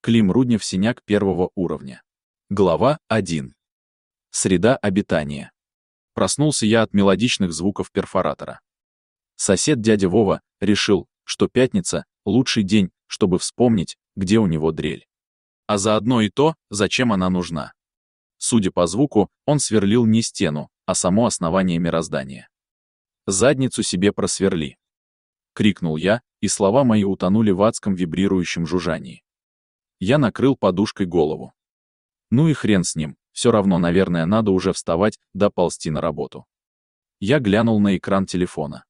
Клим Руднев, синяк первого уровня. Глава 1. Среда обитания. Проснулся я от мелодичных звуков перфоратора. Сосед дядя Вова решил, что пятница — лучший день, чтобы вспомнить, где у него дрель. А заодно и то, зачем она нужна. Судя по звуку, он сверлил не стену, а само основание мироздания. «Задницу себе просверли!» — крикнул я, и слова мои утонули в адском вибрирующем жужжании. Я накрыл подушкой голову. Ну и хрен с ним, все равно, наверное, надо уже вставать да ползти на работу. Я глянул на экран телефона.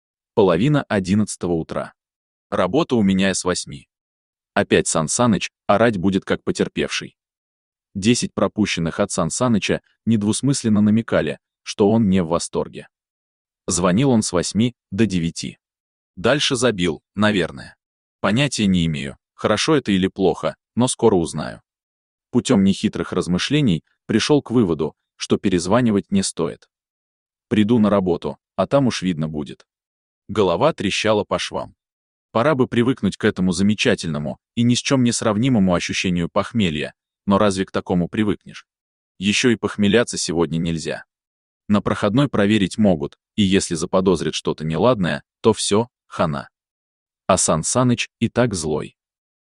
9:30 утра. Работа у меня с 8. Опять Сан Саныч орать будет как потерпевший. 10 пропущенных от Сан Саныча недвусмысленно намекали, что он не в восторге. Звонил он с 8 до 9. Дальше забил, наверное. Понятия не имею, хорошо это или плохо, но скоро узнаю. Путем нехитрых размышлений пришел к выводу, что перезванивать не стоит. Приду на работу, а там уж видно будет. Голова трещала по швам. Пора бы привыкнуть к этому замечательному и ни с чем не сравнимому ощущению похмелья, но разве к такому привыкнешь? Еще и похмеляться сегодня нельзя. На проходной проверить могут, и если заподозрят что-то неладное, то все, хана. А Сан Саныч и так злой.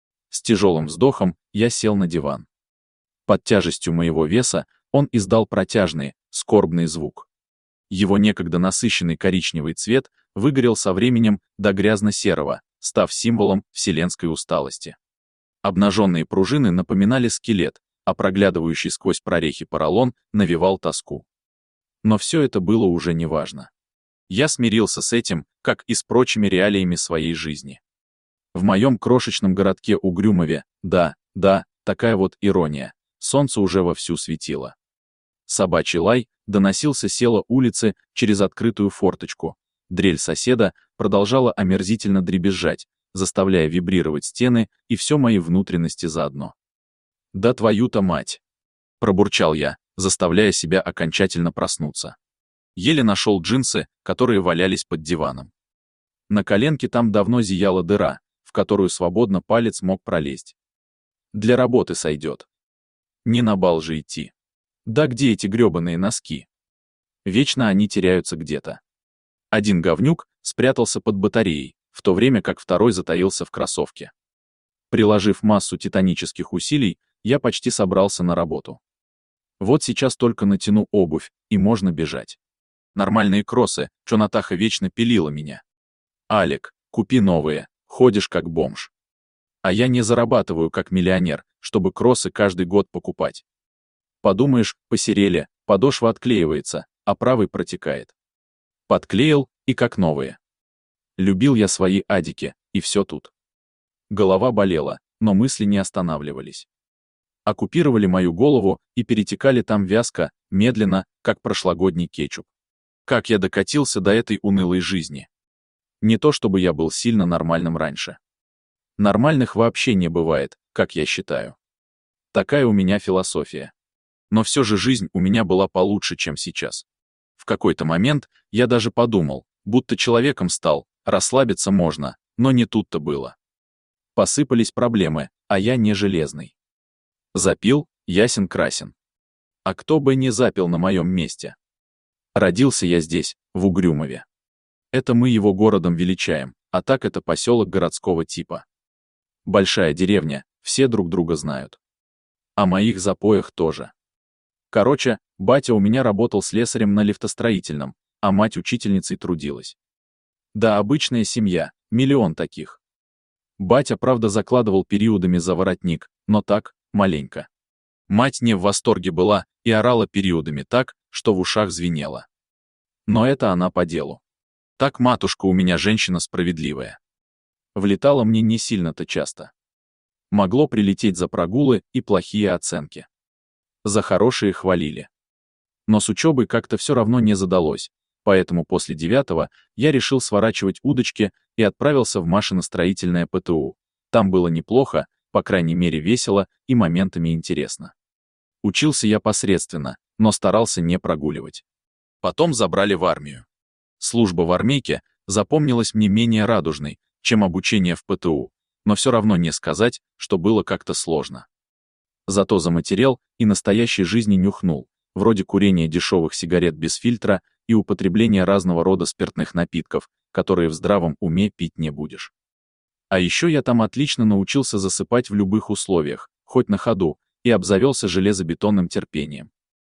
С тяжелым вздохом я сел на диван. Под тяжестью моего веса он издал протяжный, скорбный звук. Его некогда насыщенный коричневый цвет выгорел со временем до грязно-серого, став символом вселенской усталости. Обнаженные пружины напоминали скелет, а проглядывающий сквозь прорехи поролон навевал тоску. Но все это было уже неважно. Я смирился с этим, как и с прочими реалиями своей жизни. В моем крошечном городке Угрюмове, да, такая вот ирония, солнце уже вовсю светило. Собачий лай доносился с села улицы через открытую форточку. Дрель соседа продолжала омерзительно дребезжать, заставляя вибрировать стены и все мои внутренности заодно. «Да твою-то мать!» — пробурчал я, заставляя себя окончательно проснуться. Еле нашел джинсы, которые валялись под диваном. На коленке там давно зияла дыра, в которую свободно палец мог пролезть. Для работы сойдет. Не на бал же идти. Да где эти грёбаные носки? Вечно они теряются где-то. Один говнюк спрятался под батареей, в то время как второй затаился в кроссовке. Приложив массу титанических усилий, я почти собрался на работу. Вот сейчас только натяну обувь, и можно бежать. Нормальные кроссы, чё Натаха вечно пилила меня. «Алик, купи новые, ходишь как бомж». А я не зарабатываю как миллионер, чтобы кроссы каждый год покупать. Подумаешь, посерели, подошва отклеивается, а правый протекает. Подклеил, и как новые. Любил я свои адики, и все тут. Голова болела, но мысли не останавливались. Оккупировали мою голову и перетекали там вязко, медленно, как прошлогодний кетчуп. Как я докатился до этой унылой жизни? Не то чтобы я был сильно нормальным раньше. Нормальных вообще не бывает, как я считаю. Такая у меня философия. Но все же жизнь у меня была получше, чем сейчас. В какой-то момент я даже подумал, будто человеком стал, расслабиться можно, но не тут-то было. Посыпались проблемы, а я не железный. Запил, ясен-красен. А кто бы не запил на моем месте? Родился я здесь, в Угрюмове. Это мы его городом величаем, а так это поселок городского типа. Большая деревня, все друг друга знают. О моих запоях тоже. Короче, батя у меня работал слесарем на лифтостроительном, а мать учительницей трудилась. Да, обычная семья, миллион таких. Батя, правда, закладывал периодами за воротник, но так, маленько. Мать не в восторге была и орала периодами так, что в ушах звенело. Но это она по делу. Так матушка у меня женщина справедливая. Влетала мне не сильно-то часто. Могло прилететь за прогулы и плохие оценки. За хорошие хвалили. Но с учебой как-то все равно не задалось, поэтому после 9 я решил сворачивать удочки и отправился в машиностроительное ПТУ. Там было неплохо, по крайней мере весело и моментами интересно. Учился я посредственно, но старался не прогуливать. Потом забрали в армию. Служба в армейке запомнилась мне менее радужной, чем обучение в ПТУ, но все равно не сказать, что было как-то сложно. Зато заматерел и настоящей жизни нюхнул, вроде курения дешевых сигарет без фильтра и употребления разного рода спиртных напитков, которые в здравом уме пить не будешь. А еще я там отлично научился засыпать в любых условиях, хоть на ходу, и обзавелся железобетонным терпением.